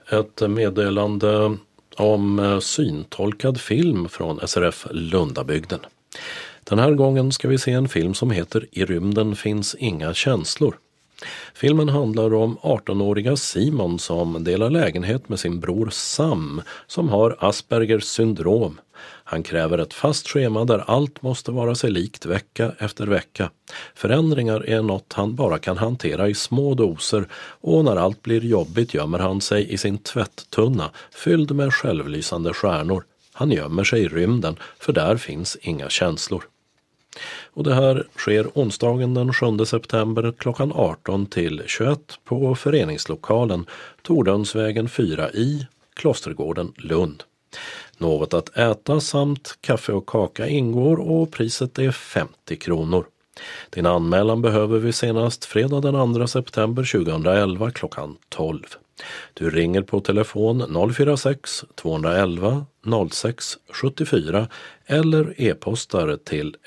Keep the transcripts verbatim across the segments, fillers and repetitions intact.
Ett meddelande om syntolkad film från S R F Lundabygden. Den här gången ska vi se en film som heter I rymden finns inga känslor. Filmen handlar om arton-åriga Simon som delar lägenhet med sin bror Sam som har Aspergers syndrom. Han kräver ett fast schema där allt måste vara sig likt vecka efter vecka. Förändringar är något han bara kan hantera i små doser och när allt blir jobbigt gömmer han sig i sin tvätttunna fylld med självlysande stjärnor. Han gömmer sig i rymden för där finns inga känslor. Och det här sker onsdagen den sjunde september klockan arton till tjugoett på föreningslokalen Tordönsvägen fyra i Klostergården, Lund. Något att äta samt kaffe och kaka ingår och priset är femtio kronor. Din anmälan behöver vi senast fredag den andra september tjugohundraelva klockan tolv. Du ringer på telefon noll fyra sex två ett ett noll sex sju fyra eller e-postar till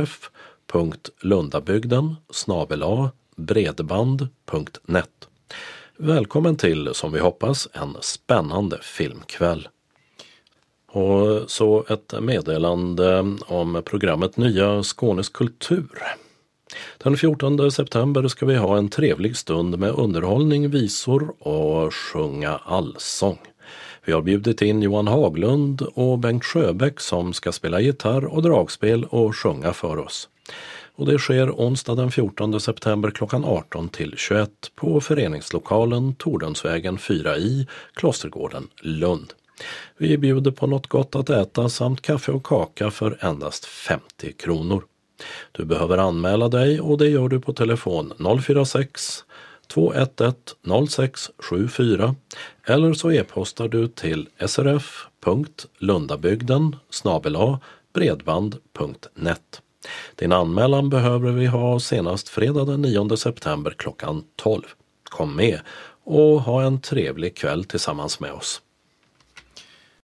srf.lundabygden snabel-a bredband punkt net. Välkommen till, som vi hoppas, en spännande filmkväll. Och så ett meddelande om programmet Nya Skånes kultur. Den fjortonde september ska vi ha en trevlig stund med underhållning, visor och sjunga allsång. Vi har bjudit in Johan Haglund och Bengt Sjöbäck som ska spela gitarr och dragspel och sjunga för oss. Och det sker onsdag den fjortonde september klockan arton till tjugoett på föreningslokalen Tordönsvägen fyra i Klostergården, Lund. Vi bjuder på något gott att äta samt kaffe och kaka för endast femtio kronor. Du behöver anmäla dig och det gör du på telefon noll fyra sex två ett ett noll sex sju fyra eller så e-postar du till srf.lundabygden snabel-a bredband punkt net. Din anmälan behöver vi ha senast fredag den nionde september klockan tolv. Kom med och ha en trevlig kväll tillsammans med oss.